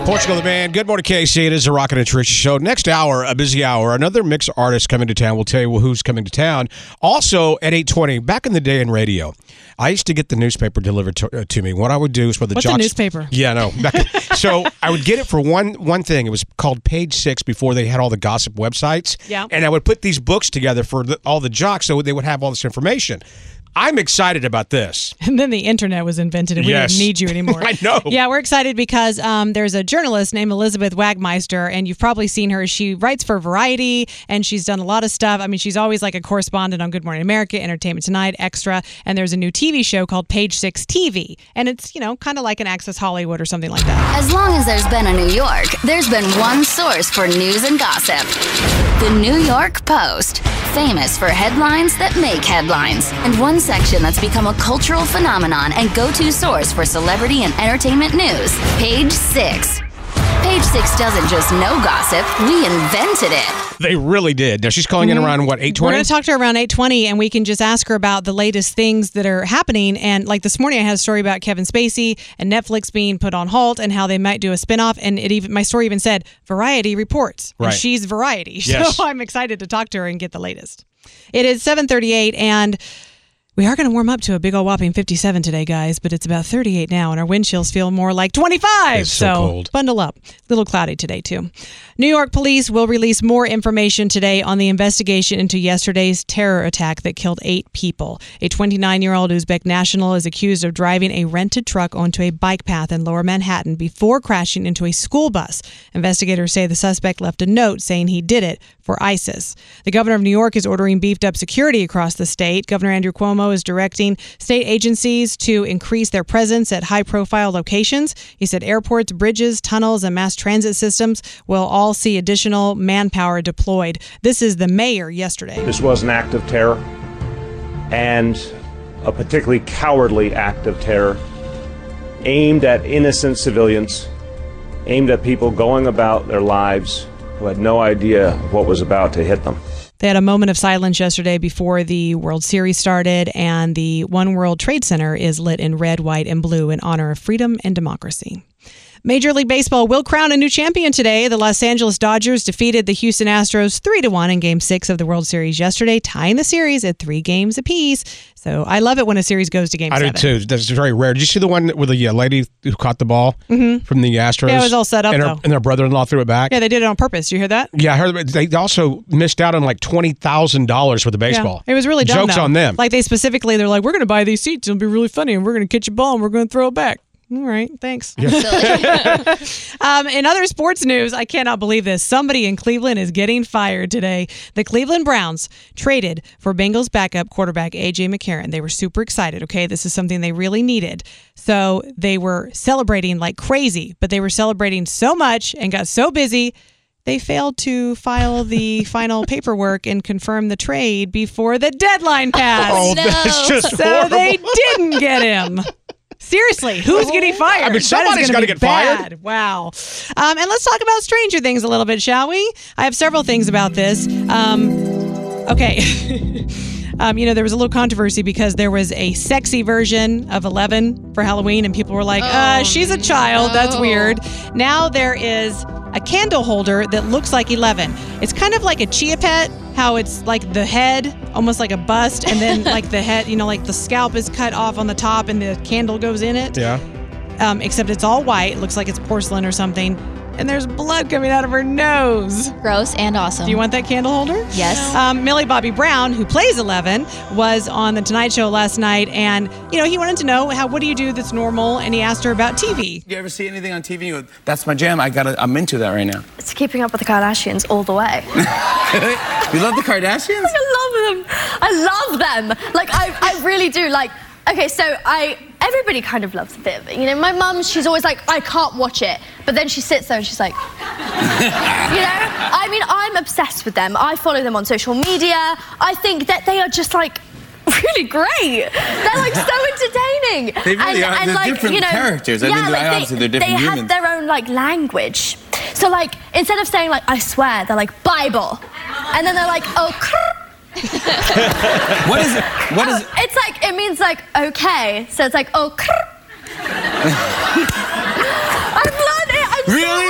Portugal the band. Good morning, KC. It is a Rocket and Tricia show. Next hour, a busy hour. Another mix artist coming to town. We'll tell you who's coming to town. Also, at 8:20, back in the day in radio, I used to get the newspaper delivered to me. What I would do is for the What's jocks. a newspaper? Yeah, no. So I would get it for one thing. It was called Page Six before they had all the gossip websites. Yeah. And I would put these books together for all the jocks so they would have all this information. I'm excited about this. And then the internet was invented and we didn't need you anymore. I know. Yeah, we're excited because there's a journalist named Elizabeth Wagmeister, and you've probably seen her. She writes for Variety, and she's done a lot of stuff. I mean, she's always like a correspondent on Good Morning America, Entertainment Tonight, Extra, and there's a new TV show called Page Six TV. And it's, kind of like an Access Hollywood or something like that. As long as there's been a New York, there's been one source for news and gossip. The New York Post. Famous for headlines that make headlines. And one section that's become a cultural phenomenon and go-to source for celebrity and entertainment news. Page Six. Page Six doesn't just know gossip, we invented it. They really did. Now, she's calling in around, 8:20? We're going to talk to her around 8:20, and we can just ask her about the latest things that are happening. And like this morning, I had a story about Kevin Spacey and Netflix being put on halt and how they might do a spinoff. And my story even said, Variety reports. Right. And she's Variety. Yes. So I'm excited to talk to her and get the latest. It is 7:38, and we are going to warm up to a big old whopping 57 today, guys, but it's about 38 now, and our wind chills feel more like 25. It's so cold. Bundle up. A little cloudy today, too. New York police will release more information today on the investigation into yesterday's terror attack that killed 8 people. A 29-year-old Uzbek national is accused of driving a rented truck onto a bike path in Lower Manhattan before crashing into a school bus. Investigators say the suspect left a note saying he did it for ISIS. The governor of New York is ordering beefed up security across the state. Governor Andrew Cuomo is directing state agencies to increase their presence at high-profile locations. He said airports, bridges, tunnels, and mass transit systems will all see additional manpower deployed. This is the mayor yesterday. This was an act of terror, and a particularly cowardly act of terror aimed at innocent civilians, aimed at people going about their lives who had no idea what was about to hit them. They had a moment of silence yesterday before the World Series started, and the One World Trade Center is lit in red, white, and blue in honor of freedom and democracy. Major League Baseball will crown a new champion today. The Los Angeles Dodgers defeated the Houston Astros 3-1 in Game 6 of the World Series yesterday, tying the series at 3 games apiece. So I love it when a series goes to Game 7. I do too. That's very rare. Did you see the one with the lady who caught the ball from the Astros? Yeah, it was all set up, though. And their brother-in-law threw it back? Yeah, they did it on purpose. Did you hear that? Yeah, I heard they also missed out on like $20,000 for the baseball. Yeah, it was really dumb, Joke's though. on them. Like they're like, we're going to buy these seats. It'll be really funny, and we're going to catch a ball, and we're going to throw it back. All right, thanks. Yeah. In other sports news, I cannot believe this. Somebody in Cleveland is getting fired today. The Cleveland Browns traded for Bengals backup quarterback A.J. McCarron. They were super excited, okay? This is something they really needed. So they were celebrating like crazy, but they were celebrating so much and got so busy, they failed to file the final paperwork and confirm the trade before the deadline passed. Oh, that's just so horrible. they didn't get him. Seriously, who's getting fired? I mean, somebody's got to get fired. Wow. And let's talk about Stranger Things a little bit, shall we? I have several things about this. Okay. There was a little controversy because there was a sexy version of 11 for Halloween, and people were like, she's a child. That's weird. Now there is a candle holder that looks like 11. It's kind of like a Chia Pet, how it's like the head, almost like a bust, and then like the head, like the scalp is cut off on the top and the candle goes in it. Yeah. Except it's all white. It looks like it's porcelain or something. And there's blood coming out of her nose. Gross and awesome. Do you want that candle holder? Yes. Millie Bobby Brown, who plays 11, was on The Tonight Show last night. And, he wanted to know, what do you do that's normal? And he asked her about TV. You ever see anything on TV? You go, that's my jam. I'm into that right now. It's Keeping Up with the Kardashians all the way. You love the Kardashians? I love them. I love them. Like, I really do. Like, okay, so everybody kind of loves a bit of it. My mum, she's always like, I can't watch it. But then she sits there and she's like, I'm obsessed with them. I follow them on social media. I think that they are just like really great. They're like so entertaining. They really are. They're different characters. Obviously they're different they humans. have their own like language. So like instead of saying like I swear, they're like Bible. And then they're like, oh What is it? It's like, it means like, okay. So it's like, oh, I've learned it. I'm Really?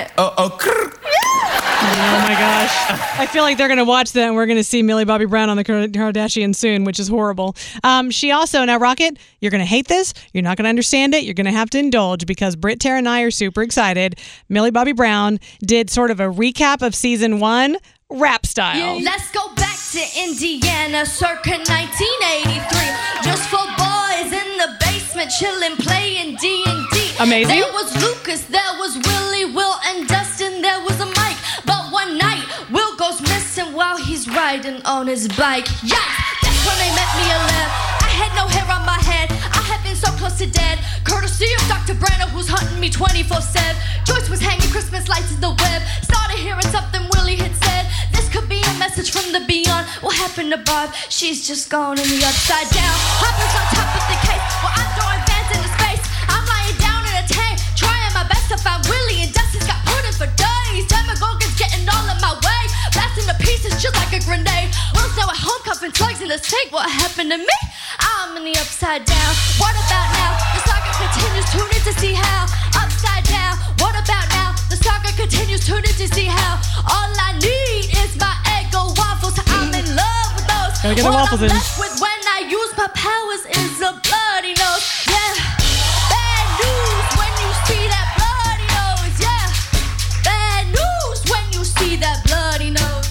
Oh my gosh. I feel like they're going to watch that and we're going to see Millie Bobby Brown on the Kardashians soon, which is horrible. She also, now Rocket, you're going to hate this. You're not going to understand it. You're going to have to indulge because Britt, Tara, and I are super excited. Millie Bobby Brown did sort of a recap of season 1, rap style. Let's go back to Indiana, circa 1983. Just 4 boys in the basement, chilling, playing D&D. Amazing. There was Lucas, there was Willie, Will, and Dustin. There was a Mike, but one night Will goes missing while he's riding on his bike. Yes, that's when they met me alive. I had no hair on my head. I had been so close to dead. Courtesy of Dr. Brenner, who's hunting me 24/7. Joyce was hanging Christmas lights in the web. Started hearing something Willie had said. This could be a message from the beyond. What happened to Barb? She's just gone in the upside down. Hopper's on top of the case. Well, I'm throwing fans into space. I'm lying down in a tank, trying my best to find Willie, and Dustin's got pudding for days. Demogorgon's getting all in my way, blasting to pieces just like a grenade. Will's now at home, cuffing slugs in the sink. What happened to me? I'm in the upside down. What about now? The saga continues. Tune in to see how. Upside down. What about now? The saga continues. Tune in to see how. All I need is my Eggo waffles. I'm in love with those. Gotta get the what waffles I'm in. left with when I use my powers is a bloody nose. Yeah. Bad news when you see that bloody nose. Yeah. Bad news when you see that bloody nose.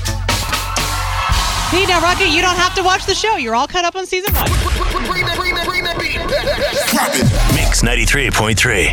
Hey, now, Rocket, you don't have to watch the show. You're all caught up on season 1. Mix 93.3.